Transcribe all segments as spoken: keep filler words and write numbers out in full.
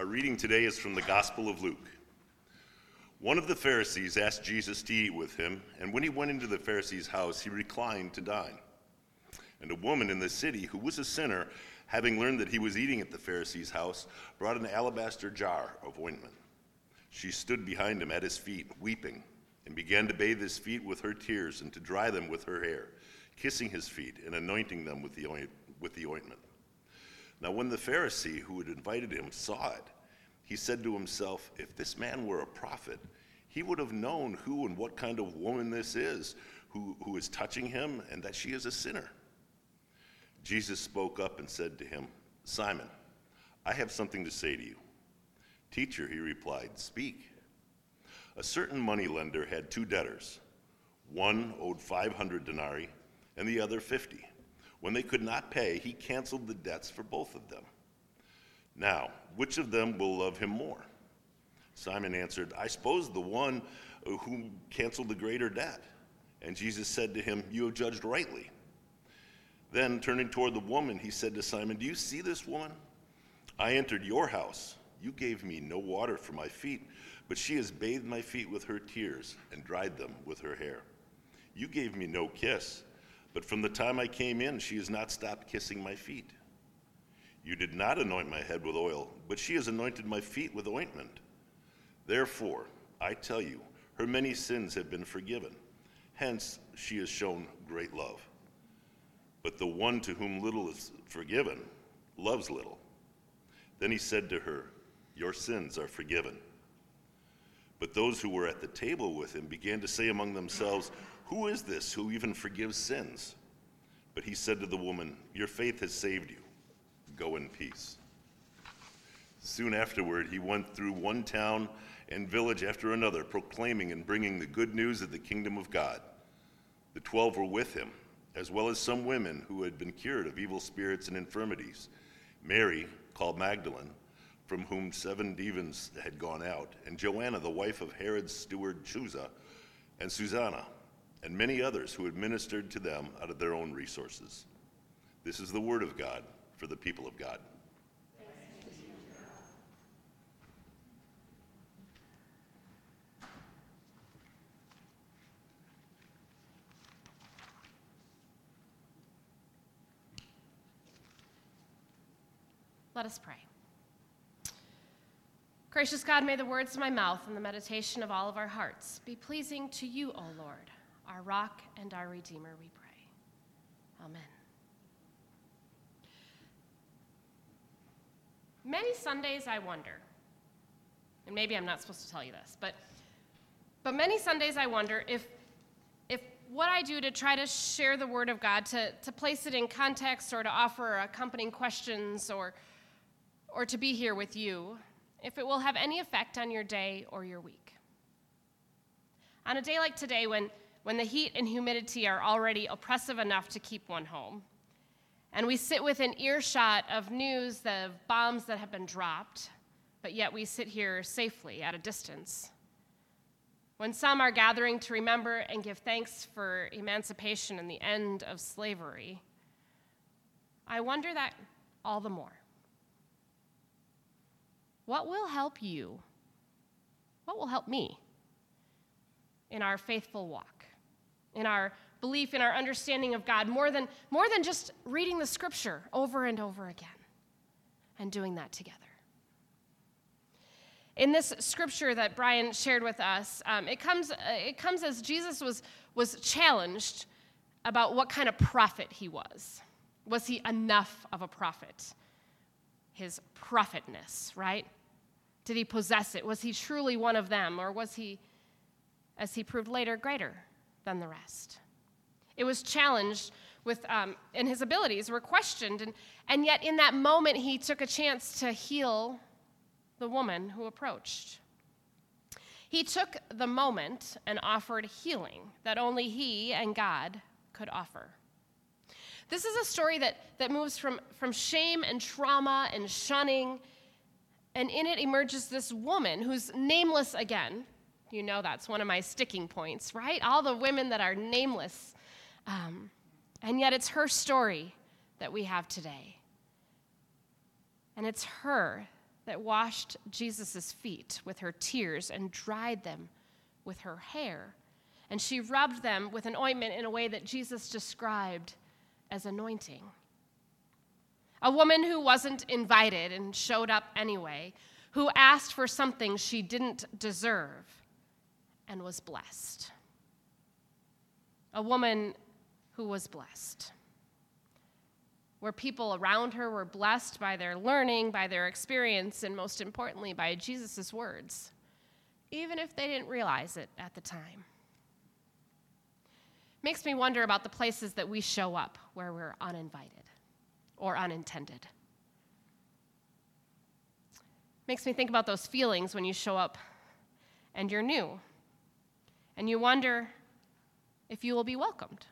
Our reading today is from the Gospel of Luke. One of the Pharisees asked Jesus to eat with him, and when he went into the Pharisee's house, he reclined to dine. And a woman in the city, who was a sinner, having learned that he was eating at the Pharisee's house, brought an alabaster jar of ointment. She stood behind him at his feet, weeping, and began to bathe his feet with her tears and to dry them with her hair, kissing his feet and anointing them with the oint- with the ointment. Now when the Pharisee who had invited him saw it, he said to himself, "If this man were a prophet, he would have known who and what kind of woman this is, who, who is touching him, and that she is a sinner." Jesus spoke up and said to him, "Simon, I have something to say to you." "Teacher," he replied, "speak." A certain moneylender had two debtors. One owed five hundred denarii and the other fifty. When they could not pay, he canceled the debts for both of them. "Now, which of them will love him more?" Simon answered, "I suppose the one who canceled the greater debt." And Jesus said to him, "You have judged rightly." Then, turning toward the woman, he said to Simon, "Do you see this woman? I entered your house. You gave me no water for my feet, but she has bathed my feet with her tears and dried them with her hair. You gave me no kiss, but from the time I came in, she has not stopped kissing my feet. You did not anoint my head with oil, but she has anointed my feet with ointment. Therefore, I tell you, her many sins have been forgiven. Hence, she has shown great love. But the one to whom little is forgiven loves little." Then he said to her, "Your sins are forgiven." But those who were at the table with him began to say among themselves, "Who is this who even forgives sins?" But he said to the woman, "Your faith has saved you. Go in peace." Soon afterward, he went through one town and village after another, proclaiming and bringing the good news of the kingdom of God. The twelve were with him, as well as some women who had been cured of evil spirits and infirmities: Mary, called Magdalene, from whom seven demons had gone out, and Joanna, the wife of Herod's steward Chuza, and Susanna, and many others who had ministered to them out of their own resources. This is the word of God for the people of God. Let us pray. Gracious God, may the words of my mouth and the meditation of all of our hearts be pleasing to you, O Lord, our rock and our redeemer, we pray. Amen. Many Sundays I wonder, and maybe I'm not supposed to tell you this, but but many Sundays I wonder if if what I do to try to share the word of God, to, to place it in context or to offer accompanying questions or or to be here with you, if it will have any effect on your day or your week. On a day like today, when, when the heat and humidity are already oppressive enough to keep one home, and we sit within earshot of news of bombs that have been dropped, but yet we sit here safely at a distance, when some are gathering to remember and give thanks for emancipation and the end of slavery, I wonder that all the more. What will help you? What will help me in our faithful walk, in our belief, in our understanding of God, more than, more than just reading the scripture over and over again and doing that together? In this scripture that Brian shared with us, um, it comes uh, it comes as Jesus was, was challenged about what kind of prophet he was. Was he enough of a prophet? His prophetness, right? Did he possess it? Was he truly one of them, or was he, as he proved later, greater than the rest? It was challenged with, um, and his abilities were questioned, and, and yet in that moment he took a chance to heal the woman who approached. He took the moment and offered healing that only he and God could offer. This is a story that, that moves from, from shame and trauma and shunning, and in it emerges this woman who's nameless again. You know that's one of my sticking points, right? All the women that are nameless. Um, and yet it's her story that we have today. And it's her that washed Jesus' feet with her tears and dried them with her hair. And she rubbed them with an ointment in a way that Jesus described as anointing. A woman who wasn't invited and showed up anyway, who asked for something she didn't deserve and was blessed. A woman who was blessed. Where people around her were blessed by their learning, by their experience, and most importantly, by Jesus' words, even if they didn't realize it at the time. Makes me wonder about the places that we show up where we're uninvited or unintended. Makes me think about those feelings when you show up and you're new, and you wonder if you will be welcomed,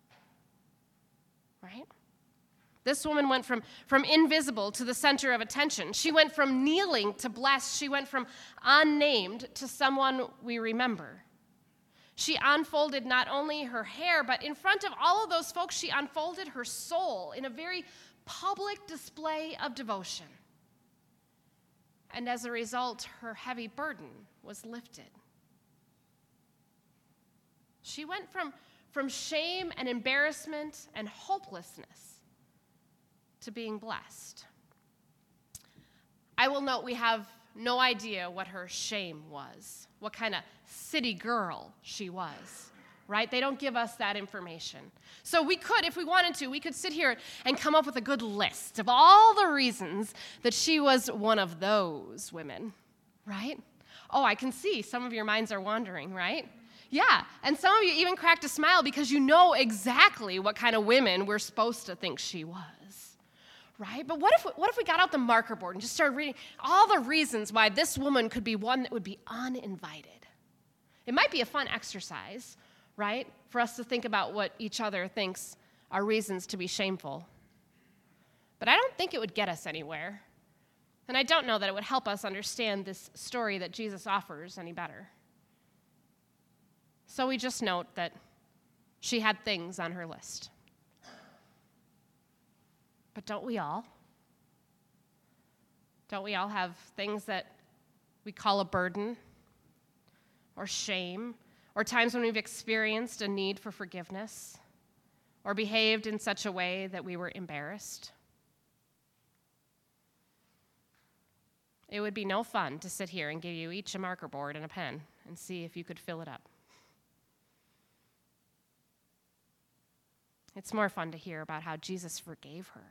right? This woman went from, from invisible to the center of attention. She went from kneeling to blessed. She went from unnamed to someone we remember. She unfolded not only her hair, but in front of all of those folks, she unfolded her soul in a very public display of devotion. And as a result, her heavy burden was lifted. She went from, from shame and embarrassment and hopelessness to being blessed. I will note we have no idea what her shame was, what kind of city girl she was, right? They don't give us that information. So we could, if we wanted to, we could sit here and come up with a good list of all the reasons that she was one of those women, right? Oh, I can see some of your minds are wandering, right? Yeah, and some of you even cracked a smile because you know exactly what kind of women we're supposed to think she was. Right? But what if, what if we got out the marker board and just started reading all the reasons why this woman could be one that would be uninvited? It might be a fun exercise, right, for us to think about what each other thinks are reasons to be shameful. But I don't think it would get us anywhere. And I don't know that it would help us understand this story that Jesus offers any better. So we just note that she had things on her list. But don't we all? Don't we all have things that we call a burden or shame, or times when we've experienced a need for forgiveness or behaved in such a way that we were embarrassed? It would be no fun to sit here and give you each a marker board and a pen and see if you could fill it up. It's more fun to hear about how Jesus forgave her.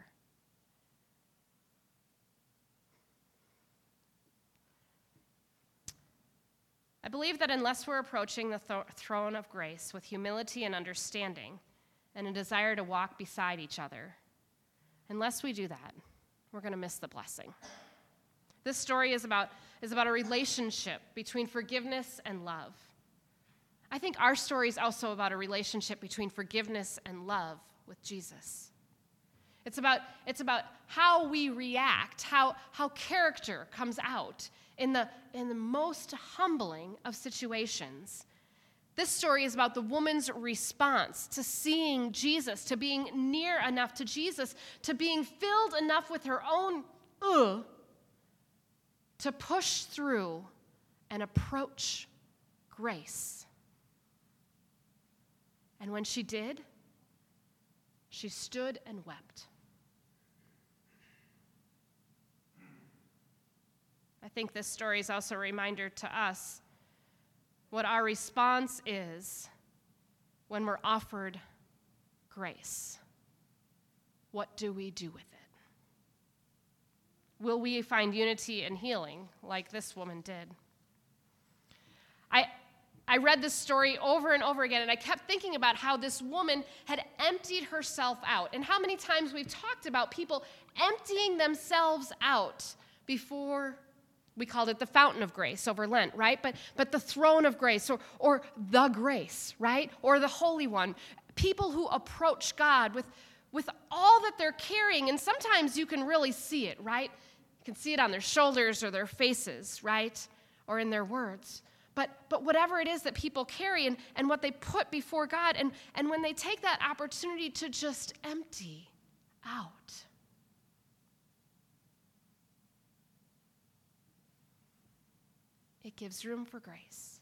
I believe that unless we're approaching the th- throne of grace with humility and understanding and a desire to walk beside each other, unless we do that, we're going to miss the blessing. This story is about, is about a relationship between forgiveness and love. I think our story is also about a relationship between forgiveness and love with Jesus. It's about, it's about how we react, how, how character comes out in the, in the most humbling of situations. This story is about the woman's response to seeing Jesus, to being near enough to Jesus, to being filled enough with her own ugh, to push through and approach grace. And when she did, she stood and wept. I think this story is also a reminder to us what our response is when we're offered grace. What do we do with it? Will we find unity and healing like this woman did? I, I read this story over and over again, and I kept thinking about how this woman had emptied herself out, and how many times we've talked about people emptying themselves out before. We called it the fountain of grace over Lent, right? But but the throne of grace, or, or the grace, right? Or the Holy One. People who approach God with, with all that they're carrying, and sometimes you can really see it, right? You can see it on their shoulders or their faces, right? Or in their words. But but whatever it is that people carry and, and what they put before God, and, and when they take that opportunity to just empty out. it gives room for grace.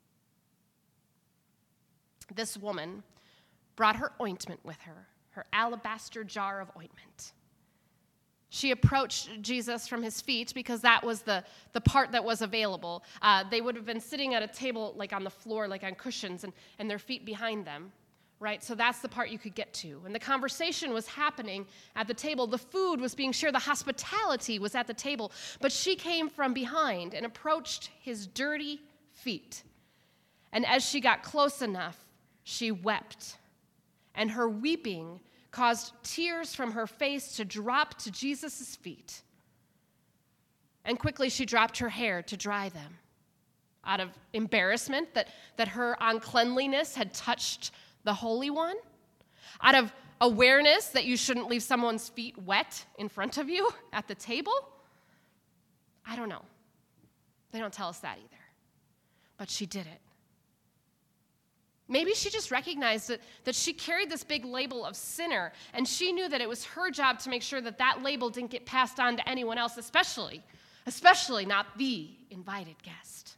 This woman brought her ointment with her, her alabaster jar of ointment. She approached Jesus from his feet because that was the, the part that was available. Uh, they would have been sitting at a table like on the floor, like on cushions, and, and their feet behind them, right? So that's the part you could get to. And the conversation was happening at the table. The food was being shared. The hospitality was at the table. But she came from behind and approached his dirty feet. And as she got close enough, she wept. And her weeping caused tears from her face to drop to Jesus' feet. And quickly she dropped her hair to dry them out of embarrassment that, that her uncleanliness had touched the Holy One, out of awareness that you shouldn't leave someone's feet wet in front of you at the table. I don't know. They don't tell us that either. But she did it. Maybe she just recognized that, that she carried this big label of sinner, and she knew that it was her job to make sure that that label didn't get passed on to anyone else, especially, especially not the invited guest.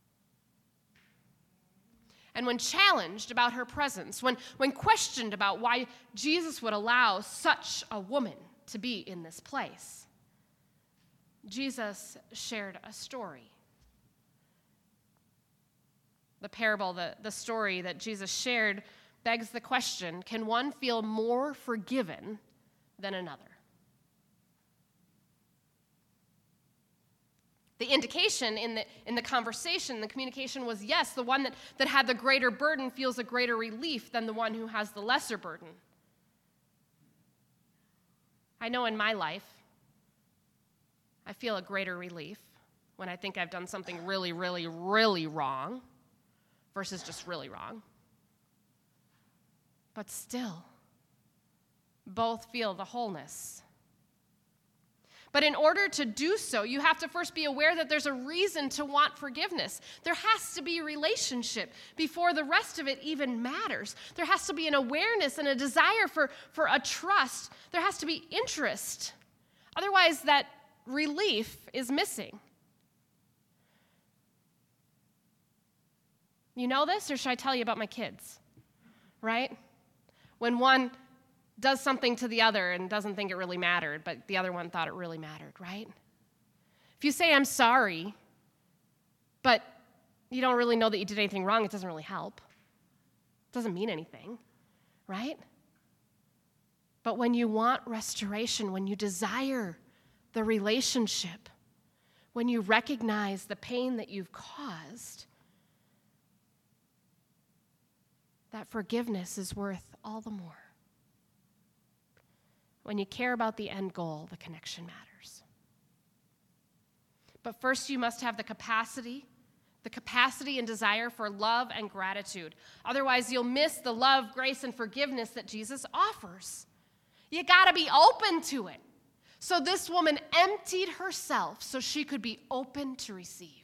And when challenged about her presence, when, when questioned about why Jesus would allow such a woman to be in this place, Jesus shared a story. The parable, the, the story that Jesus shared begs the question, can one feel more forgiven than another? The indication in the, in the conversation, the communication was yes, the one that, that had the greater burden feels a greater relief than the one who has the lesser burden. I know in my life, I feel a greater relief when I think I've done something really, really, really wrong versus just really wrong. But still, both feel the wholeness. But in order to do so, you have to first be aware that there's a reason to want forgiveness. There has to be a relationship before the rest of it even matters. There has to be an awareness and a desire for, for a trust. There has to be interest. Otherwise, that relief is missing. You know this, or should I tell you about my kids? Right? When one does something to the other and doesn't think it really mattered, but the other one thought it really mattered, right? If you say, I'm sorry, but you don't really know that you did anything wrong, it doesn't really help. It doesn't mean anything, right? But when you want restoration, when you desire the relationship, when you recognize the pain that you've caused, that forgiveness is worth all the more. When you care about the end goal, the connection matters. But first, you must have the capacity, the capacity and desire for love and gratitude. Otherwise, you'll miss the love, grace, and forgiveness that Jesus offers. You got to be open to it. So this woman emptied herself so she could be open to receive.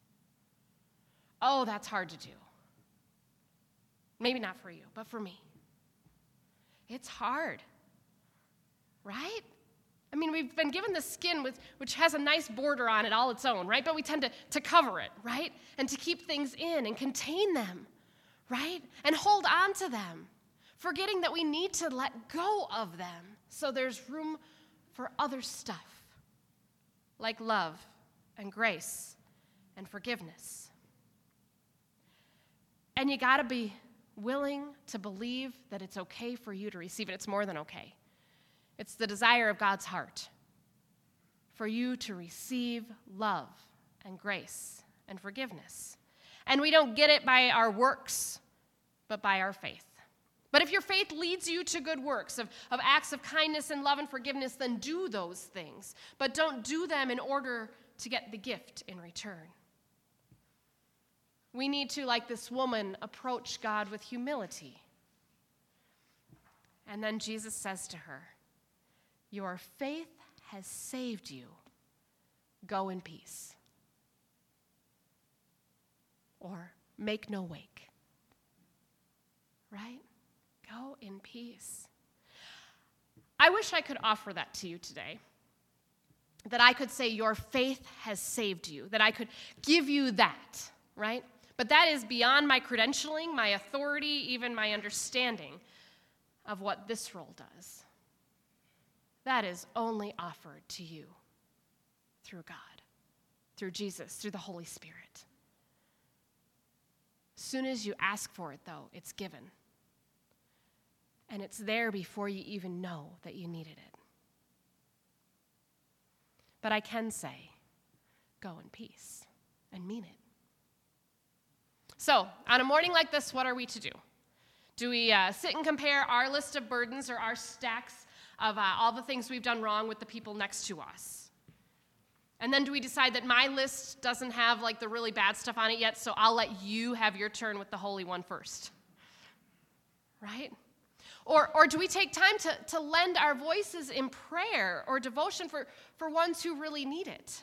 Oh, that's hard to do. Maybe not for you, but for me. It's hard, right? I mean, we've been given the skin with, which has a nice border on it all its own, right? But we tend to, to cover it, right? And to keep things in and contain them, right? And hold on to them, forgetting that we need to let go of them so there's room for other stuff, like love and grace and forgiveness. And you gotta be willing to believe that it's okay for you to receive it. It's more than okay. It's the desire of God's heart for you to receive love and grace and forgiveness. And we don't get it by our works, but by our faith. But if your faith leads you to good works, of, of acts of kindness and love and forgiveness, then do those things. But don't do them in order to get the gift in return. We need to, like this woman, approach God with humility. And then Jesus says to her, your faith has saved you. Go in peace. Or make no wake. Right? Go in peace. I wish I could offer that to you today. that I could say, your faith has saved you, that I could give you that, right? But that is beyond my credentialing, my authority, even my understanding of what this role does. That is only offered to you through God, through Jesus, through the Holy Spirit. As soon as you ask for it, though, it's given. And it's there before you even know that you needed it. But I can say, go in peace and mean it. So, on a morning like this, what are we to do? Do we uh, sit and compare our list of burdens or our stacks of uh, all the things we've done wrong with the people next to us? And then do we decide that my list doesn't have like the really bad stuff on it yet, so I'll let you have your turn with the Holy One first? Right? Or, or do we take time to, to lend our voices in prayer or devotion for, for ones who really need it?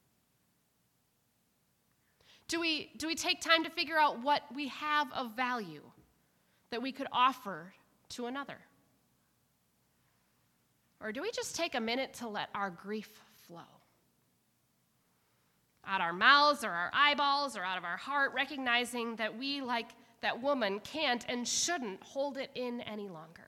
Do we, do we take time to figure out what we have of value that we could offer to another? Or do we just take a minute to let our grief flow? Out our mouths or our eyeballs or out of our heart, recognizing that we, like that woman, can't and shouldn't hold it in any longer.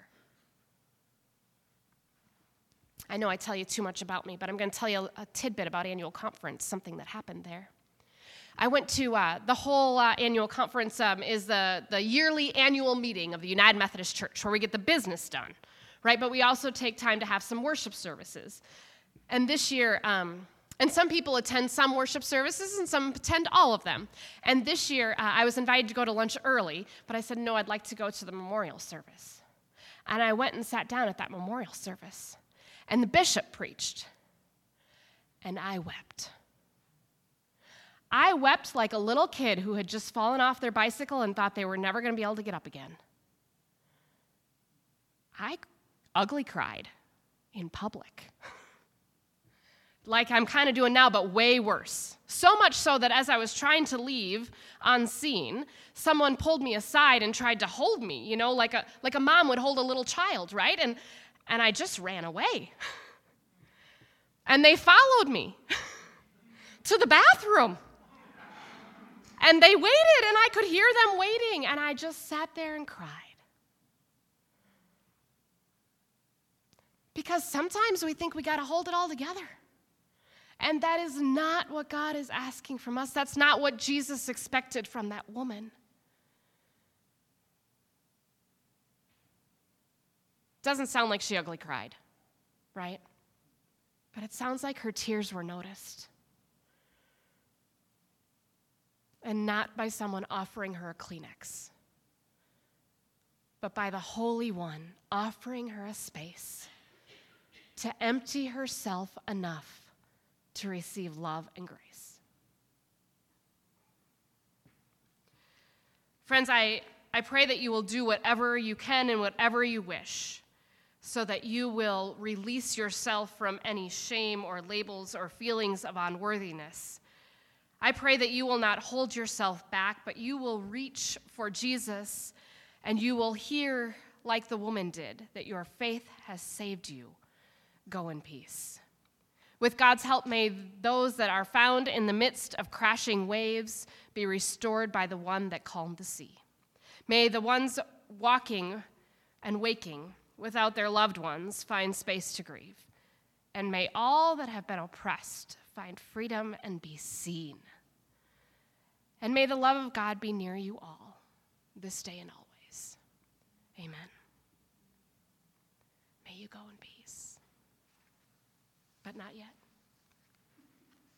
I know I tell you too much about me, but I'm going to tell you a, a tidbit about annual conference, something that happened there. I went to uh, the whole uh, annual conference um, is the, the yearly annual meeting of the United Methodist Church where we get the business done, right? But we also take time to have some worship services. And this year, um, and some people attend some worship services and some attend all of them. And this year, uh, I was invited to go to lunch early, but I said, no, I'd like to go to the memorial service. And I went and sat down at that memorial service. And the bishop preached. And I wept. I wept like a little kid who had just fallen off their bicycle and thought they were never going to be able to get up again. I ugly cried in public. Like I'm kind of doing now, but way worse. So much so that as I was trying to leave unseen, someone pulled me aside and tried to hold me, you know, like a like a mom would hold a little child, right? And and I just ran away. And they followed me to the bathroom. And they waited, and I could hear them waiting, and I just sat there and cried. Because sometimes we think we got to hold it all together. And that is not what God is asking from us. That's not what Jesus expected from that woman. Doesn't sound like she ugly cried, right? But it sounds like her tears were noticed. And not by someone offering her a Kleenex, but by the Holy One offering her a space to empty herself enough to receive love and grace. Friends, I, I pray that you will do whatever you can and whatever you wish so that you will release yourself from any shame or labels or feelings of unworthiness. I pray that you will not hold yourself back, but you will reach for Jesus and you will hear, like the woman did, that your faith has saved you. Go in peace. With God's help, may those that are found in the midst of crashing waves be restored by the one that calmed the sea. May the ones walking and waking without their loved ones find space to grieve. And may all that have been oppressed find freedom and be seen. And may the love of God be near you all, this day and always. Amen. May you go in peace. But not yet.